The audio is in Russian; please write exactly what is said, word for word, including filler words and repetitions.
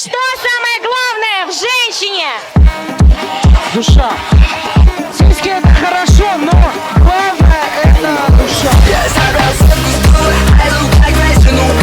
Что самое главное в женщине? Душа. Сиськи это хорошо, но главное это душа. Yes, I got something good. I look like nice, you know.